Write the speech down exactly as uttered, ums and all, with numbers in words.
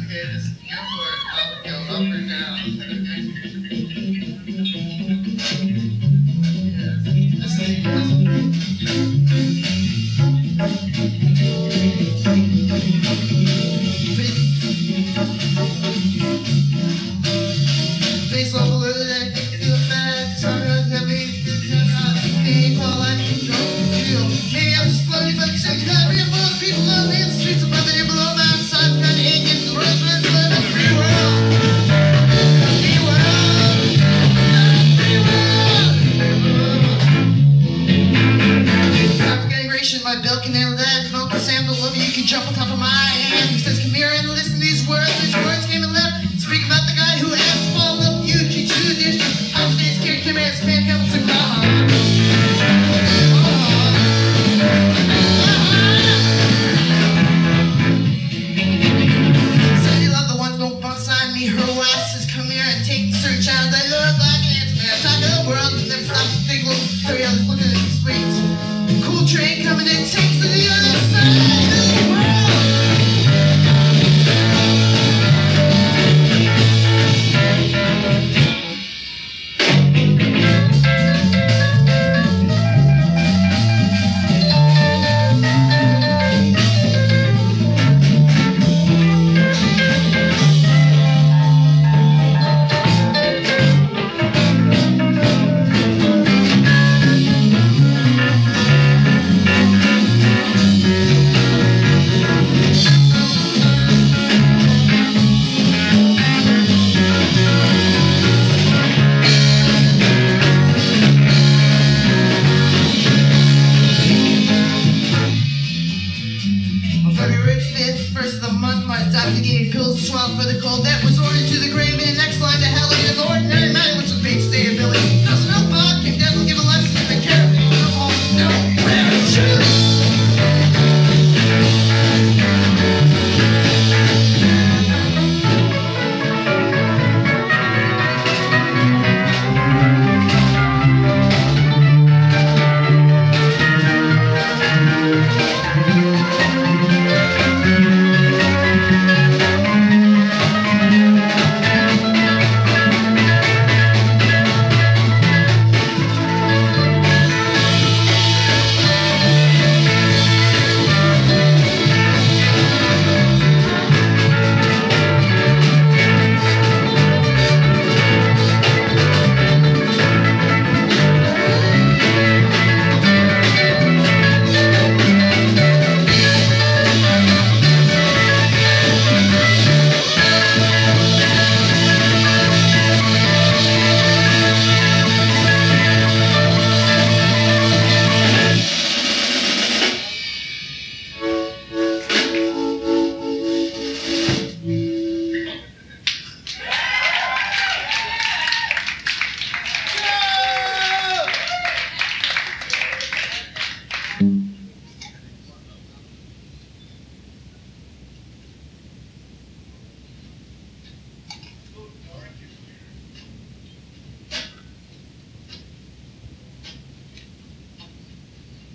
Okay, just go for it. I'll go up or down. Okay. Yes. Just leave Face off a little and get to the back. Sorry, I'm heavy. Maybe I'm just slowly but shaking that real for the people on the streets above me below my side. Got to hang in the world, but it's living the free world. Free world. Free world. Traffic integration, my bill can handle that. Smoke the sample over, you can jump on top of my hand. He says, come here and listen to these words. These words came and left. Speak about the guy who asked for all of you. G two district. How many scared commands, man, helps and her ass says, come here and take the search out. They look like ants, man. Talk of the world, and never stop to think, well, hurry up, let's look at these streets. Cool train coming in, takes to the other side of the world. First of the month, my doctor gave pills to swallow for the cold that was ordered to the grave. And next line to hell is an ordinary man.